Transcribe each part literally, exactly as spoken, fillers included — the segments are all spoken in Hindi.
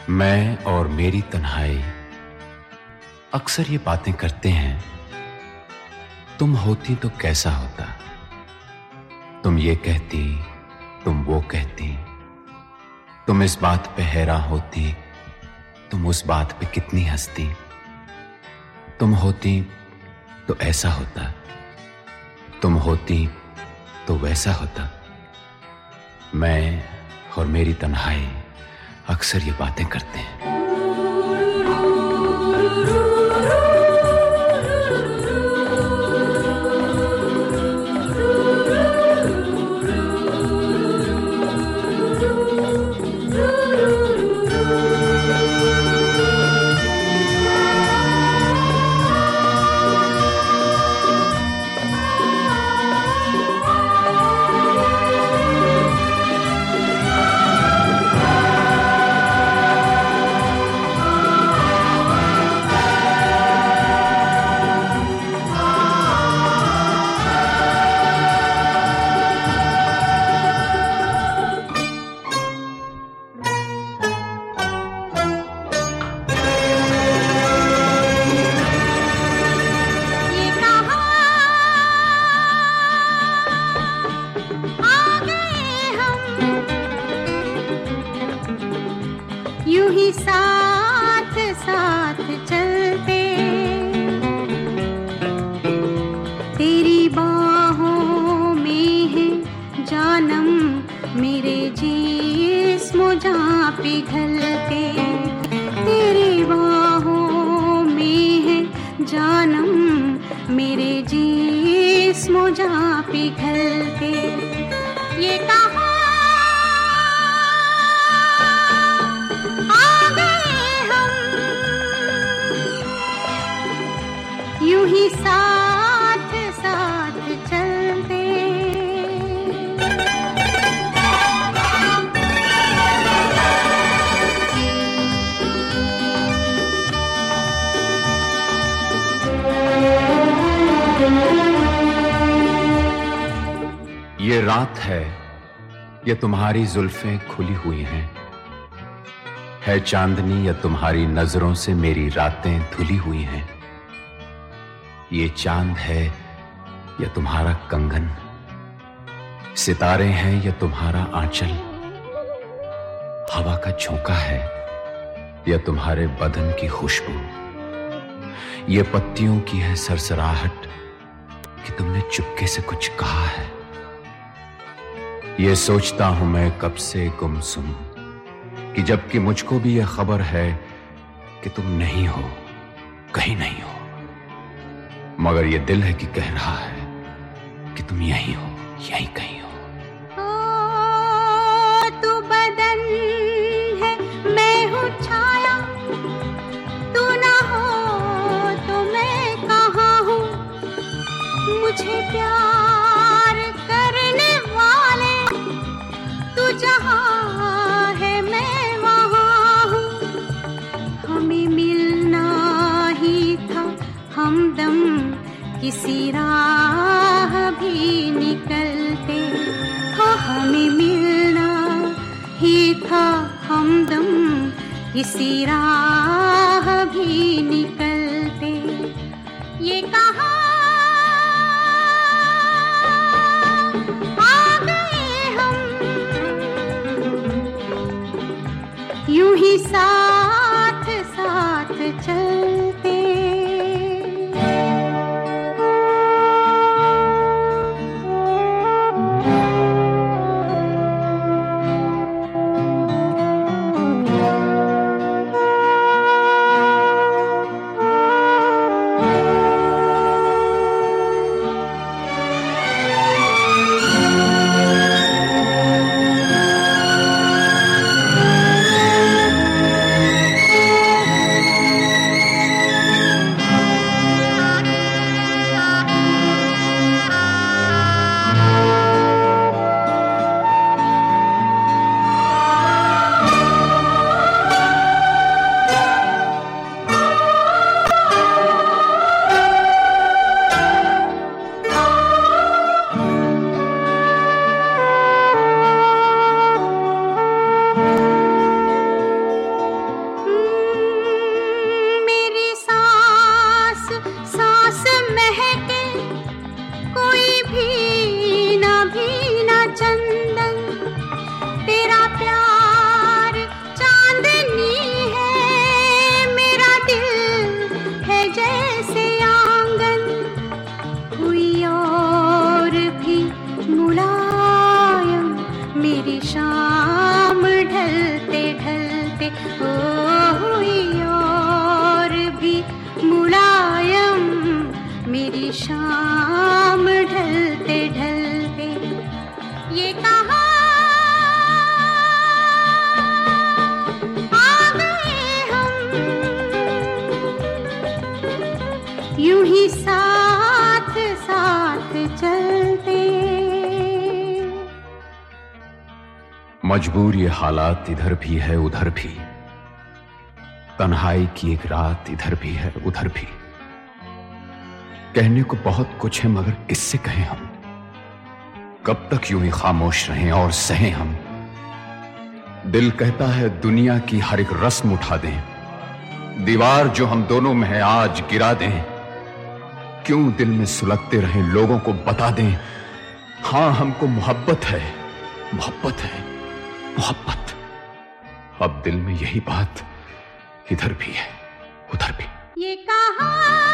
मैं और मेरी तन्हाई अक्सर ये बातें करते हैं, तुम होती तो कैसा होता, तुम ये कहती, तुम वो कहती, तुम इस बात पे हैरान होती, तुम उस बात पे कितनी हंसती, तुम होती तो ऐसा होता, तुम होती तो वैसा होता। मैं और मेरी तन्हाई अक्सर ये बातें करते हैं। यूं ही साथ साथ चलते, तेरी बाहों में है जानम, मेरे जिस्म जहाँ पिघलते, तेरी बाहों में है जानम, मेरे जिस्म जहाँ पिघलते। ये कहा यूं ही साथ साथ चलते। ये रात है, ये तुम्हारी जुल्फें खुली हुई हैं, है चांदनी या तुम्हारी नजरों से मेरी रातें धुली हुई हैं। ये चांद है या तुम्हारा कंगन, सितारे हैं या तुम्हारा आंचल, हवा का झोंका है या तुम्हारे बदन की खुशबू, ये पत्तियों की है सरसराहट कि तुमने चुपके से कुछ कहा है। ये सोचता हूं मैं कब से गुमसुम कि जबकि मुझको भी यह खबर है कि तुम नहीं हो, कहीं नहीं हो, मगर ये दिल है कि कह रहा है कि तुम यहीं हो, यहीं कहीं हो। ओ, तू बदन है, मैं हूँ छाया, तू ना हो तो मैं कहाँ हूँ। मुझे प्यार करने वाले तू जहाँ है मैं वहाँ हूँ। हमें मिलना ही था हमदम, किसी राह भी निकलते, हो हमें मिलना ही था हमदम, किसी राह भी निकलते। ये कहा आ गए हम, यूं ही साथ साथ चलते। ही साथ साथ चलते। मजबूर ये हालात इधर भी है उधर भी, तन्हाई की एक रात इधर भी है उधर भी। कहने को बहुत कुछ है मगर किससे कहें हम, कब तक यूं ही खामोश रहें और सहें हम। दिल कहता है दुनिया की हर एक रस्म उठा दें, दीवार जो हम दोनों में है आज गिरा दें। क्यों दिल में सुलगते रहें, लोगों को बता दें, हां हमको मोहब्बत है, मोहब्बत है, मोहब्बत। अब दिल में यही बात इधर भी है उधर भी। ये कहां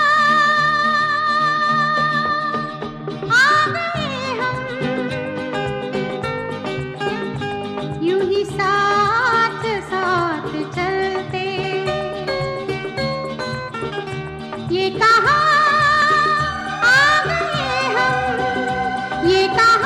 आ गए हम, यूं ही साथ साथ चलते। ये कहां आ गए हम, ये कहां